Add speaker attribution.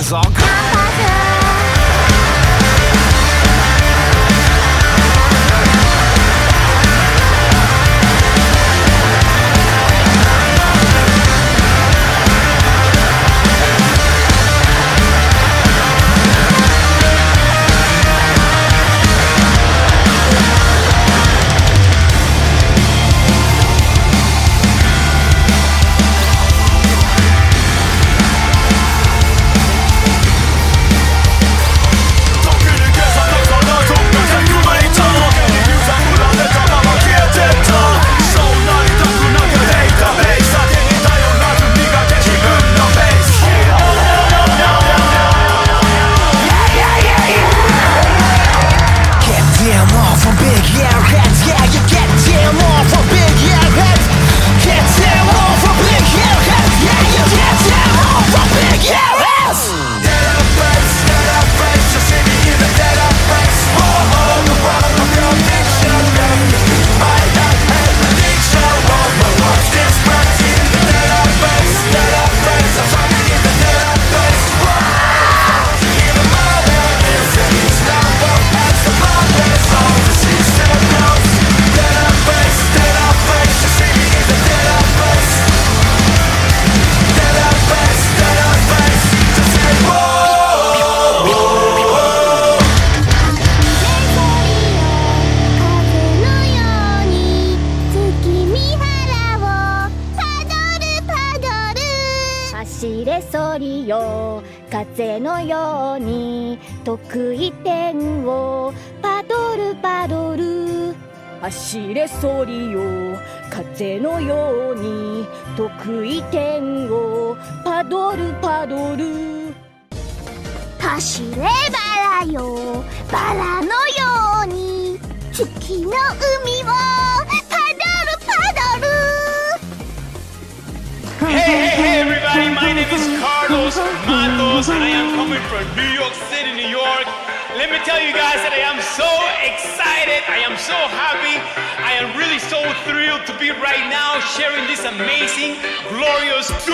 Speaker 1: ぞ。
Speaker 2: 走れソリよ風のように得意点をパドルパドル。走れソリよ風のように得意点をパドルパドル。
Speaker 3: 走れバラよバラのように月の海をパドルパドル。
Speaker 4: Hey, everybody, my name is Carlos Matos, and I am coming from New York City, New York. Let me tell you guys that I am so excited, I am so happy, I am really so thrilled to be right now sharing this amazing, glorious